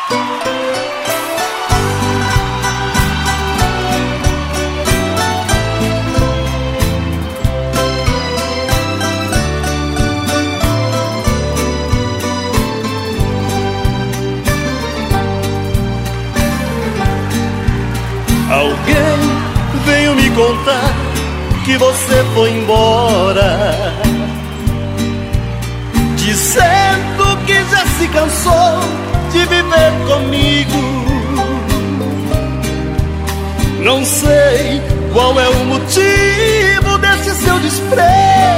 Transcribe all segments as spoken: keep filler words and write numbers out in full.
Alguém veio me contar que você foi embora, dizendo que já se cansou de viver comigo. Não sei qual é o motivo desse seu desprezo,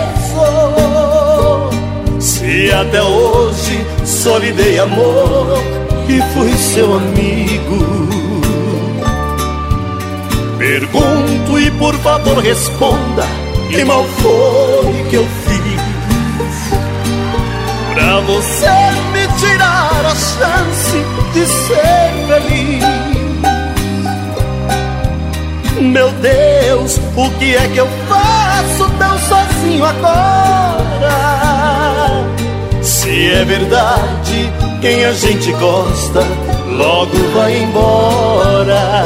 se até hoje só lhe dei amor e fui seu amigo. Pergunto e por favor responda, que mal foi que eu fiz pra você me tirar a chance de ser feliz? Meu Deus, o que é que eu faço tão sozinho agora? Se é verdade, quem a gente gosta logo vai embora.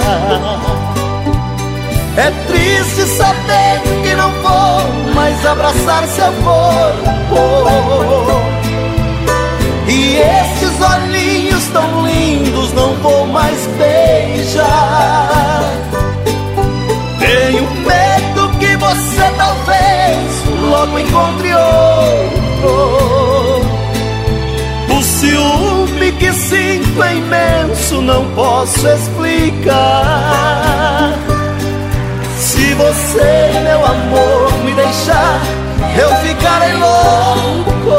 É triste saber que não vou mais abraçar seu corpo, e esses olhinhos tão lindos não vou mais beijar. Tenho medo que você talvez logo encontre outro. O ciúme que sinto é imenso, não posso explicar. Se você, meu amor, me deixar, eu ficarei louco.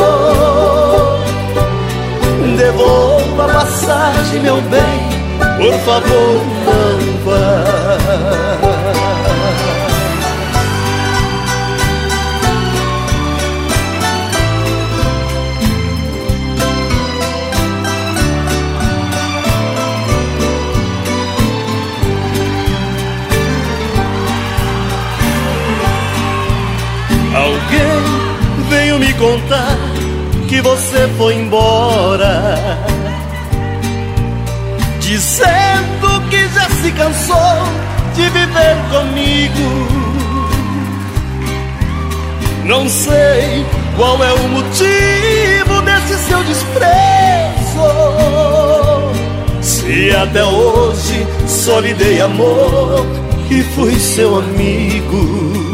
Devolva a passagem, meu bem, por favor, não vá. Alguém veio me contar que você foi embora, dizendo que já se cansou de viver comigo. Não sei qual é o motivo desse seu desprezo, se até hoje só lhe dei amor e fui seu amigo.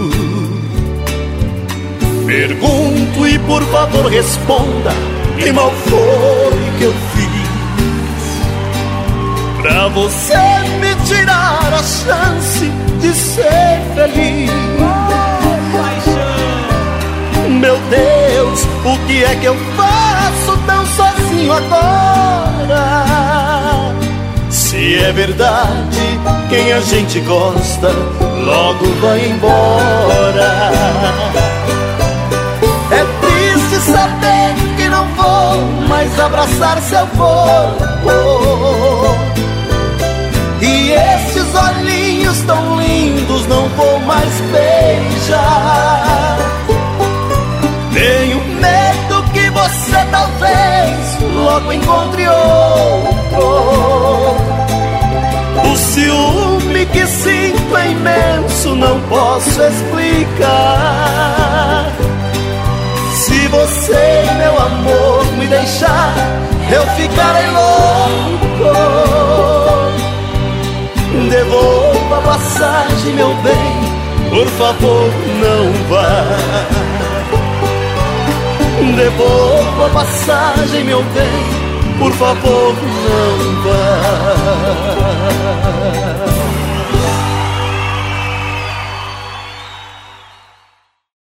Pergunto e por favor responda, que mal foi que eu fiz pra você me tirar a chance de ser feliz? Meu Deus, o que é que eu faço tão sozinho agora? Se é verdade, quem a gente gosta logo vai embora. É triste saber que não vou mais abraçar seu corpo, e esses olhinhos tão lindos não vou mais beijar. Tenho medo que você talvez logo encontre outro. O ciúme que sinto é imenso, não posso explicar. Se você, meu amor, me deixar, eu ficarei louco. Devolva a passagem, meu bem, por favor, não vá. Devolva a passagem, meu bem, por favor, não vá.